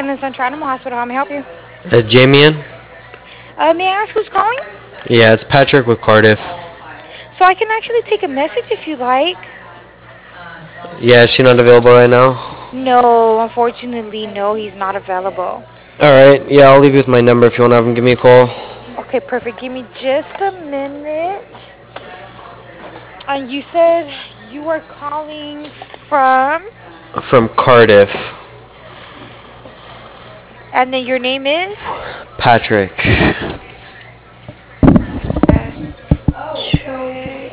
Inland Central Animal Hospital. How may I help you? Jamian? May I ask who's calling? Yeah, it's Patrick with Cardiff. So I can actually take a message if you like. Yeah, is she not available right now? No, unfortunately, no, he's not available. Alright, yeah, I'll leave you with my number if you want to have him give me a call. Okay, perfect. Give me just a minute. And you said you were calling from, From Cardiff. and then your name is Patrick. Patrick.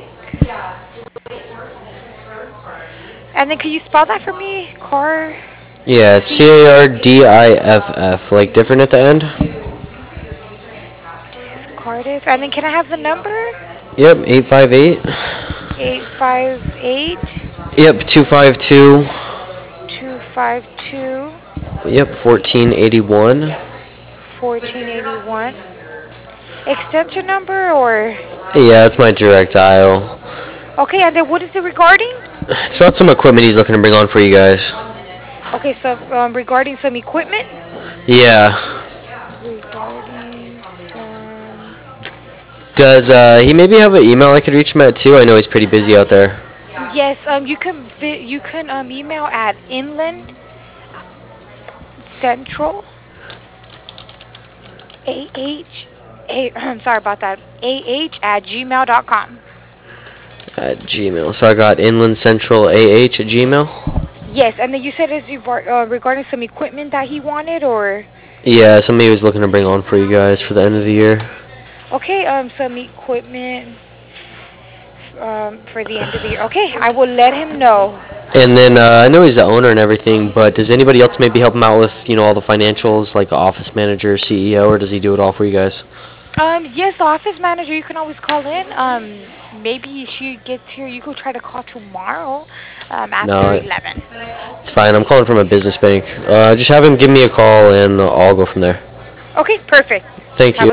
And then could you spell that for me? Yeah, it's C Cardiff, like different at the end. Cardiff. And then can I have the number? Yep, 858. 858 Yep, 252. 252 Yep, 1481. 1481. Extension number or? Yeah, that's my direct dial. Okay, and then what is it regarding? It's about some equipment he's looking to bring on for you guys. Okay, so regarding some equipment? Yeah. Regarding some. Does he maybe have an email I could reach him at too? I know he's pretty busy out there. Yes, you can email at Inland Central I'm sorry about that. AH@gmail.com. At Gmail. So I got Inland Central AH at Gmail. Yes, and then you said it's regarding some equipment that he wanted, or Yeah, somebody was looking to bring on for you guys for the end of the year. okay, some equipment for the end of the year. Okay, I will let him know. And then I know he's the owner and everything, but does anybody else maybe help him out with all the financials, like office manager, CEO, or does he do it all for you guys? Yes, the office manager. You can always call in. Maybe if she gets here, you could try to call tomorrow, after No, 11. it's fine. I'm calling from a business bank. Just have him give me a call and I'll go from there. Okay, perfect. Thank Have you. a